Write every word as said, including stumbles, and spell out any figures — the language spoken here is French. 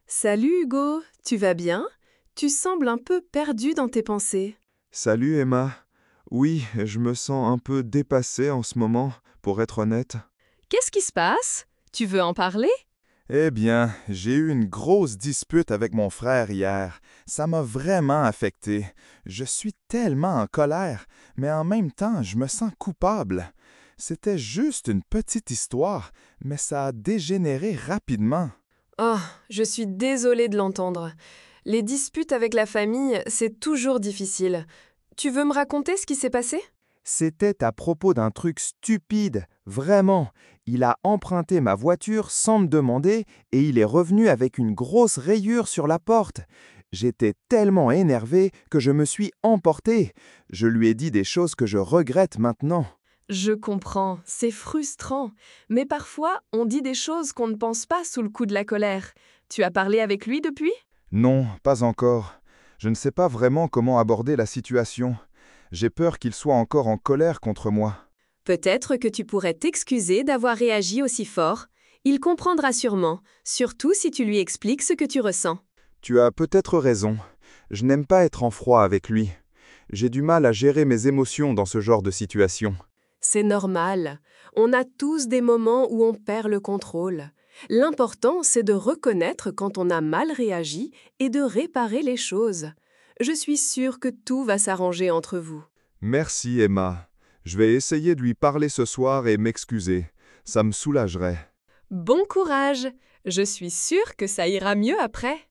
Salut Hugo, tu vas bien? Tu sembles un peu perdu dans tes pensées. Salut Emma. Oui, je me sens un peu dépassé en ce moment, pour être honnête. Qu'est-ce qui se passe? Tu veux en parler? Eh bien, j'ai eu une grosse dispute avec mon frère hier. Ça m'a vraiment affecté. Je suis tellement en colère, mais en même temps, je me sens coupable. C'était juste une petite histoire, mais ça a dégénéré rapidement. Oh, je suis désolée de l'entendre. Les disputes avec la famille, c'est toujours difficile. Tu veux me raconter ce qui s'est passé? C'était à propos d'un truc stupide, vraiment. Il a emprunté ma voiture sans me demander et il est revenu avec une grosse rayure sur la porte. J'étais tellement énervé que je me suis emporté. Je lui ai dit des choses que je regrette maintenant. Je comprends, c'est frustrant. Mais parfois, on dit des choses qu'on ne pense pas sous le coup de la colère. Tu as parlé avec lui depuis? Non, pas encore. Je ne sais pas vraiment comment aborder la situation. J'ai peur qu'il soit encore en colère contre moi. Peut-être que tu pourrais t'excuser d'avoir réagi aussi fort. Il comprendra sûrement, surtout si tu lui expliques ce que tu ressens. Tu as peut-être raison. Je n'aime pas être en froid avec lui. J'ai du mal à gérer mes émotions dans ce genre de situation. C'est normal. On a tous des moments où on perd le contrôle. L'important, c'est de reconnaître quand on a mal réagi et de réparer les choses. Je suis sûre que tout va s'arranger entre vous. Merci Emma. Je vais essayer de lui parler ce soir et m'excuser. Ça me soulagerait. Bon courage! Je suis sûre que ça ira mieux après.